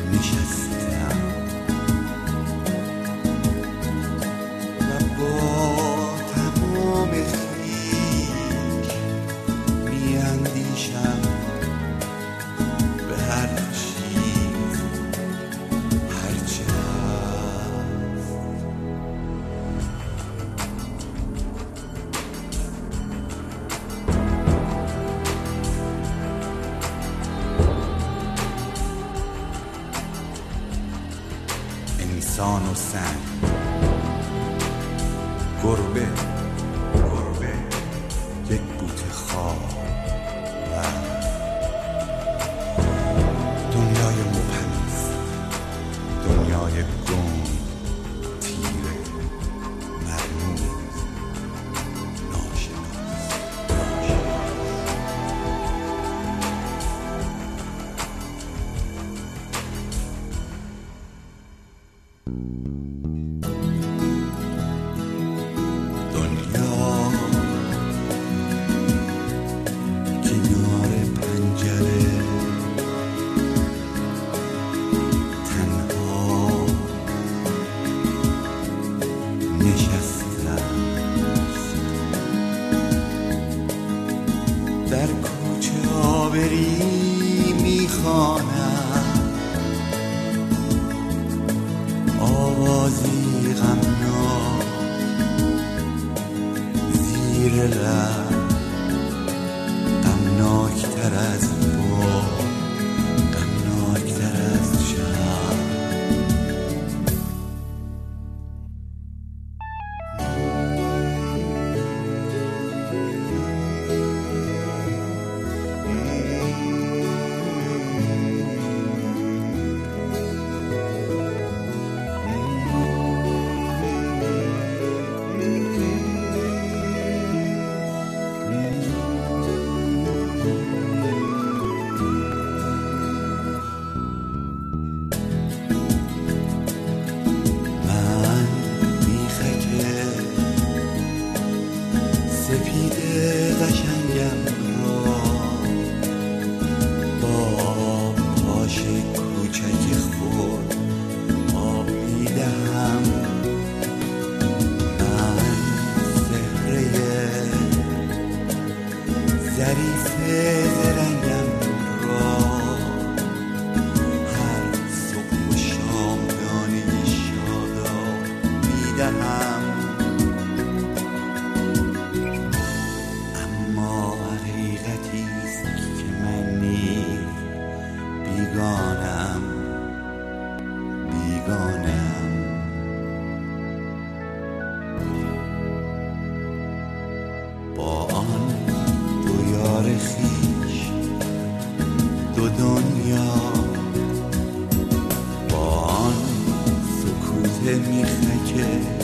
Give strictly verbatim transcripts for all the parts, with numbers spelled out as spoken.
نشستم و با تمام خویش میاندیشم به هر چیز هرچه هست. انسان و سنگ، گربه گربه یک بوته خار و دنیای مبهم، دنیای گم، تیره، مرموز، ناشناس. دنیا کنار پنجره تنها نشسته است. در کوچه آبری میخوانم آوازی غمناک زیر لب، غمناکتر از باد، غمناکتر از شب. من میخک سپید قشنگم را با پاش کوچک خود آب میدهم. من سحره ظریف زرنگم را هر صبح و شام دانه شاداب میدهم. اما حقیقتی است که من نیز بیگانم بیگانم با آن دو یار خویش، دو دنیا، با آن سکوت میخک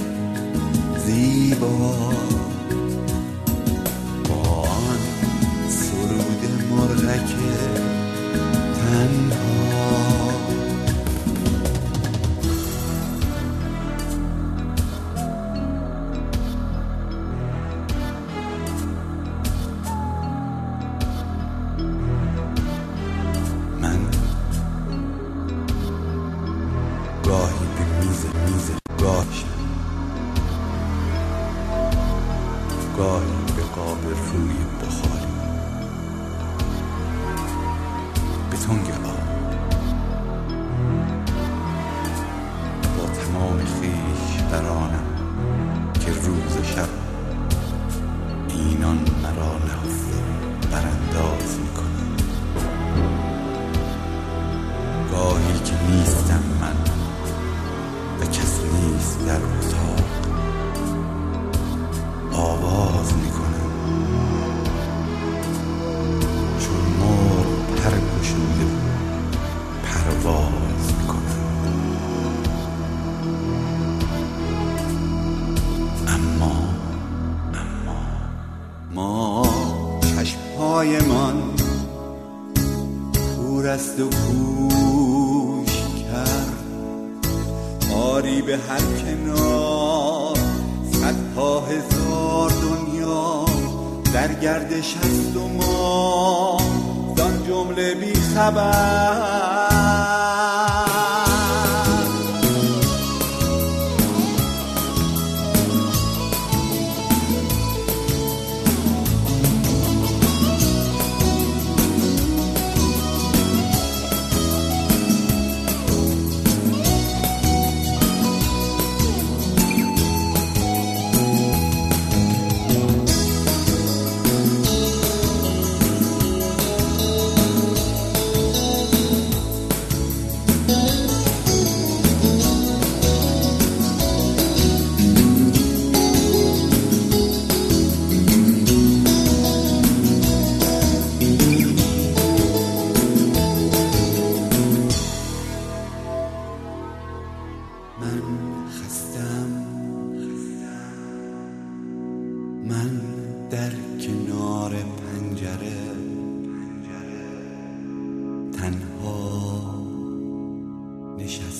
زیبا، با آن سرود مرغک تنها. من گاهی به میز میز گاهی گاهی به قاب روی بخاری به تنگ آب با تمام خویش برانم که روز و شب اینان مرا نهفته برانداز میکنم. گاهی که نیستم من و کس نیست در اتاق آواز میکنم چون مرغ پر گشوده پرواز میکنم. اما اما ما چشمهایمان کور است و گوش کرد، آری به هر کنار صدها هزار دنیا در گردش است و ما زان جمله بی خبر. نشسته